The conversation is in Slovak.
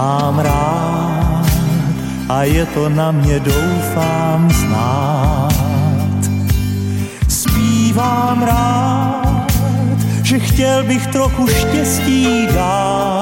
mám rád a je to na mě, doufám, znát. Zpívám rád, že chtěl bych trochu štěstí dát.